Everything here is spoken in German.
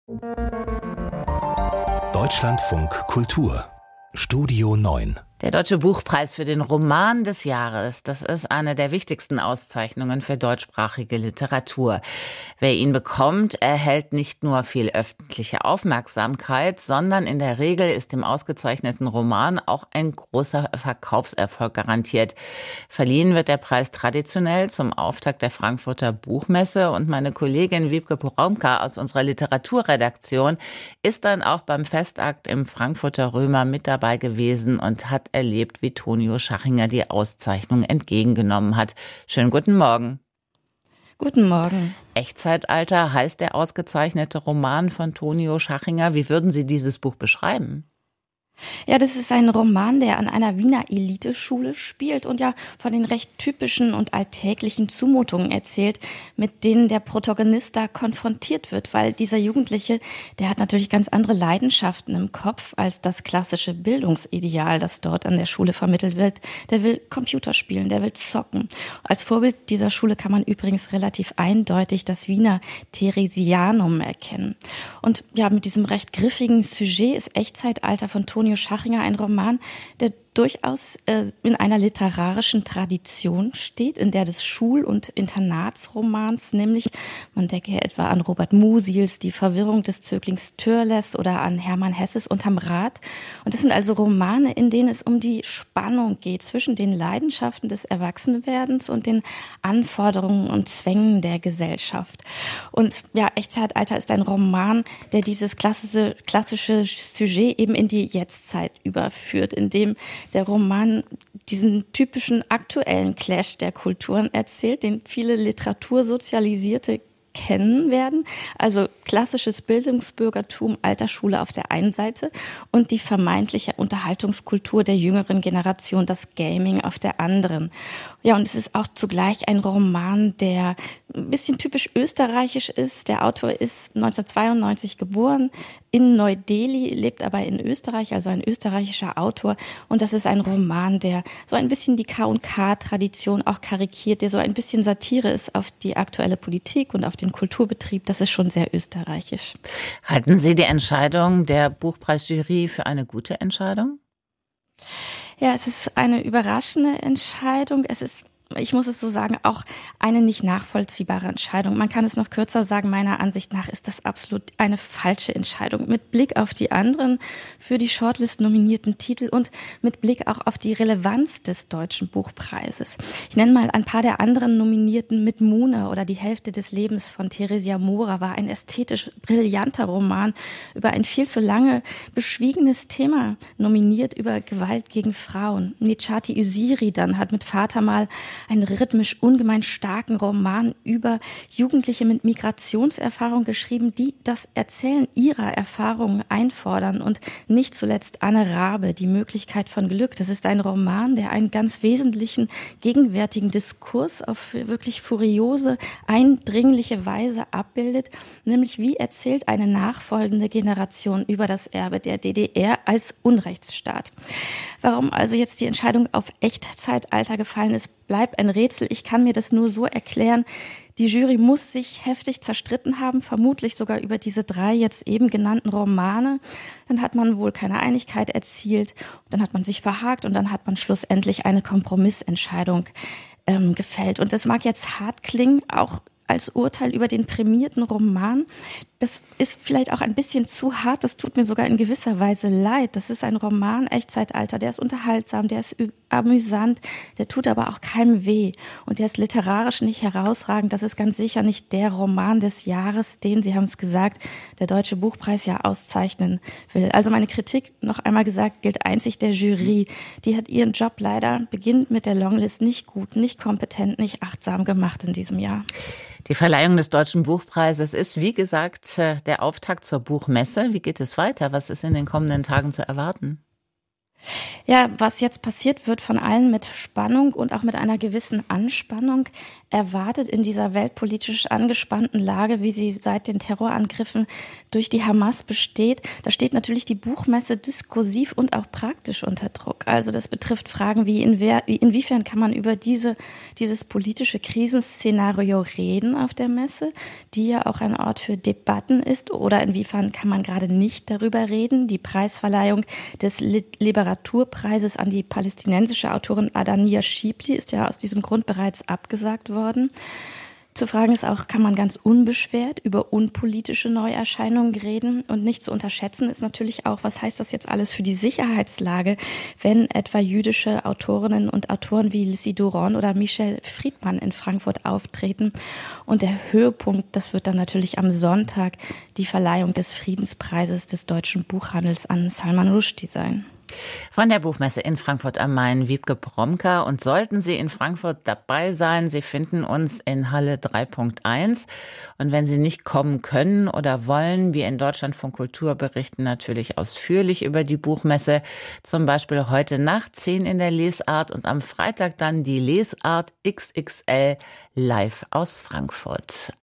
Deutschlandfunk Kultur Studio 9. Der Deutsche Buchpreis für den Roman des Jahres, das ist eine der wichtigsten Auszeichnungen für deutschsprachige Literatur. Wer ihn bekommt, erhält nicht nur viel öffentliche Aufmerksamkeit, sondern in der Regel ist dem ausgezeichneten Roman auch ein großer Verkaufserfolg garantiert. Verliehen wird der Preis traditionell zum Auftakt der Frankfurter Buchmesse und meine Kollegin Wiebke Poromka aus unserer Literaturredaktion ist dann auch beim Festakt im Frankfurter Römer mit dabei gewesen und hat erlebt, wie Tonio Schachinger die Auszeichnung entgegengenommen hat. Schönen guten Morgen. Guten Morgen. Echtzeitalter heißt der ausgezeichnete Roman von Tonio Schachinger. Wie würden Sie dieses Buch beschreiben? Ja, das ist ein Roman, der an einer Wiener Eliteschule spielt und ja von den recht typischen und alltäglichen Zumutungen erzählt, mit denen der Protagonist da konfrontiert wird, weil dieser Jugendliche, der hat natürlich ganz andere Leidenschaften im Kopf als das klassische Bildungsideal, das dort an der Schule vermittelt wird. Der will Computer spielen, der will zocken. Als Vorbild dieser Schule kann man übrigens relativ eindeutig das Wiener Theresianum erkennen. Und ja, mit diesem recht griffigen Sujet ist Echtzeitalter von Tonio Schachinger ein Roman, der durchaus in einer literarischen Tradition steht, in der des Schul- und Internatsromans, nämlich man denke etwa an Robert Musil, Die Verwirrung des Zöglings Törles oder an Hermann Hesses Unterm Rad. Und das sind also Romane, in denen es um die Spannung geht zwischen den Leidenschaften des Erwachsenwerdens und den Anforderungen und Zwängen der Gesellschaft. Und ja, Echtzeitalter ist ein Roman, der dieses klassische Sujet eben in die Jetztzeit überführt, in dem der Roman diesen typischen aktuellen Clash der Kulturen erzählt, den viele Literatursozialisierte kennen werden, also klassisches Bildungsbürgertum, Altersschule auf der einen Seite und die vermeintliche Unterhaltungskultur der jüngeren Generation, das Gaming auf der anderen. Ja, und es ist auch zugleich ein Roman, der ein bisschen typisch österreichisch ist. Der Autor ist 1992 geboren, in Neu-Delhi, lebt aber in Österreich, also ein österreichischer Autor. Und das ist ein Roman, der so ein bisschen die K&K-Tradition auch karikiert, der so ein bisschen Satire ist auf die aktuelle Politik und auf den Kulturbetrieb. Das ist schon sehr österreichisch. Halten Sie die Entscheidung der Buchpreisjury für eine gute Entscheidung? Ja, es ist eine überraschende Entscheidung. Es ist, ich muss es so sagen, auch eine nicht nachvollziehbare Entscheidung. Man kann es noch kürzer sagen, meiner Ansicht nach ist das absolut eine falsche Entscheidung. Mit Blick auf die anderen für die Shortlist nominierten Titel und mit Blick auch auf die Relevanz des Deutschen Buchpreises. Ich nenne mal ein paar der anderen Nominierten. Mit Mune oder Die Hälfte des Lebens von Theresia Mora war ein ästhetisch brillanter Roman über ein viel zu lange beschwiegenes Thema nominiert, über Gewalt gegen Frauen. Necati Usiri dann hat mit Vater mal einen rhythmisch ungemein starken Roman über Jugendliche mit Migrationserfahrung geschrieben, die das Erzählen ihrer Erfahrungen einfordern. Und nicht zuletzt Anne Rabe, Die Möglichkeit von Glück. Das ist ein Roman, der einen ganz wesentlichen gegenwärtigen Diskurs auf wirklich furiose, eindringliche Weise abbildet. Nämlich, wie erzählt eine nachfolgende Generation über das Erbe der DDR als Unrechtsstaat. Warum also jetzt die Entscheidung auf Echtzeitalter gefallen ist, bleibt ein Rätsel. Ich kann mir das nur so erklären. Die Jury muss sich heftig zerstritten haben, vermutlich sogar über diese 3 jetzt eben genannten Romane. Dann hat man wohl keine Einigkeit erzielt, dann hat man sich verhakt und dann hat man schlussendlich eine Kompromissentscheidung gefällt. Und das mag jetzt hart klingen, auch als Urteil über den prämierten Roman. Das ist vielleicht auch ein bisschen zu hart, das tut mir sogar in gewisser Weise leid. Das ist ein Roman, Echtzeitalter, der ist unterhaltsam, der ist amüsant, der tut aber auch keinem weh. Und der ist literarisch nicht herausragend. Das ist ganz sicher nicht der Roman des Jahres, den, Sie haben es gesagt, der Deutsche Buchpreis ja auszeichnen will. Also meine Kritik, noch einmal gesagt, gilt einzig der Jury. Die hat ihren Job leider, beginnend mit der Longlist, nicht gut, nicht kompetent, nicht achtsam gemacht in diesem Jahr. Die Verleihung des Deutschen Buchpreises ist, wie gesagt, der Auftakt zur Buchmesse. Wie geht es weiter? Was ist in den kommenden Tagen zu erwarten? Ja, was jetzt passiert, wird von allen mit Spannung und auch mit einer gewissen Anspannung erwartet in dieser weltpolitisch angespannten Lage, wie sie seit den Terrorangriffen durch die Hamas besteht. Da steht natürlich die Buchmesse diskursiv und auch praktisch unter Druck. Also das betrifft Fragen wie inwiefern kann man über dieses politische Krisenszenario reden auf der Messe, die ja auch ein Ort für Debatten ist, oder inwiefern kann man gerade nicht darüber reden. Die Preisverleihung des Literaturpreises an die palästinensische Autorin Adania Shibli ist ja aus diesem Grund bereits abgesagt worden. Zu fragen ist auch, kann man ganz unbeschwert über unpolitische Neuerscheinungen reden? Und nicht zu unterschätzen ist natürlich auch, was heißt das jetzt alles für die Sicherheitslage, wenn etwa jüdische Autorinnen und Autoren wie Lucy Doron oder Michel Friedman in Frankfurt auftreten. Und der Höhepunkt, das wird dann natürlich am Sonntag die Verleihung des Friedenspreises des deutschen Buchhandels an Salman Rushdie sein. Von der Buchmesse in Frankfurt am Main, Wiebke Bromka. Und sollten Sie in Frankfurt dabei sein, Sie finden uns in Halle 3.1. Und wenn Sie nicht kommen können oder wollen, wir in Deutschlandfunk Kultur berichten natürlich ausführlich über die Buchmesse. Zum Beispiel heute Nacht 10 in der Lesart und am Freitag dann die Lesart XXL live aus Frankfurt.